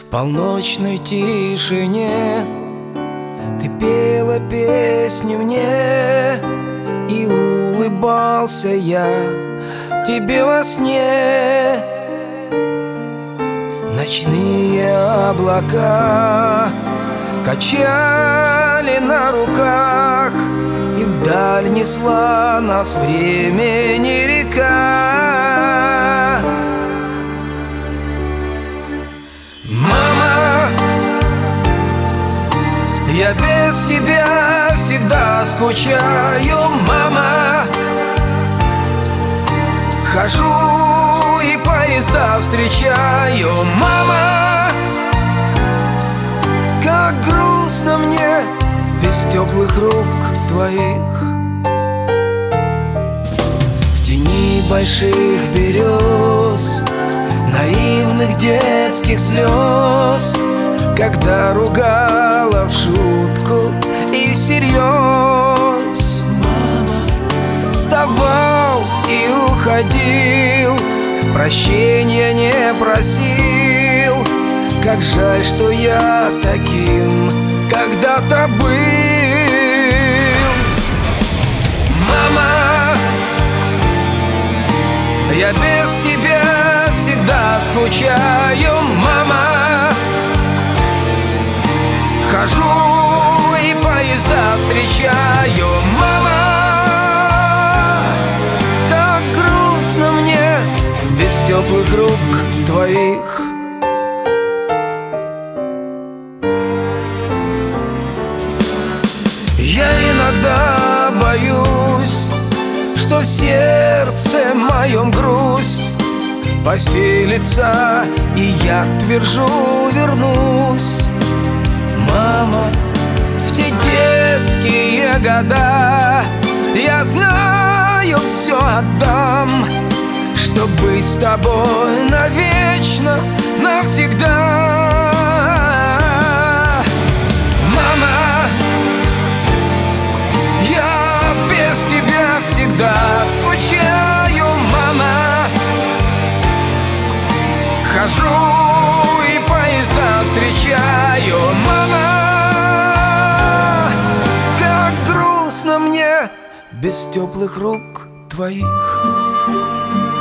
полночной тишине ты пела песню мне, и улыбался я тебе во сне. Ночные облака качали на руках, и вдаль несла нас времени река. Мама, я без тебя всегда скучаю, мама. Хожу и поезда встречаю, мама. Как грустно мне без теплых рук твоих. В тени больших берез, наивных детских слез, когда ругала в шутку и всерьез. Мама, вставал и уходил, прощения не просил. Как жаль, что я таким когда-то был. Мама, я без тебя всегда скучаю, мама. Хожу и поезда встречаю, мама. Так грустно мне без теплых рук твоих. Я иногда боюсь, что в сердце моем грусть поселится, и я твержу вернусь. Мама, в те детские года я знаю, все отдам, чтоб быть с тобой навечно, навсегда. Мама, я без тебя всегда скучаю, мама. Хожу и поезда встречаю, мама. Как грустно мне без теплых рук твоих.